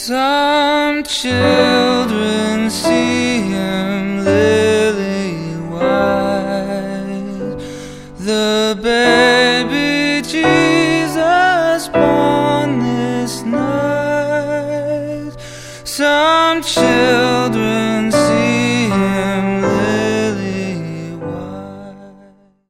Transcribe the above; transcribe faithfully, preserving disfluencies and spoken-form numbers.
Some children see him lily white, the baby Jesus born this night. Some children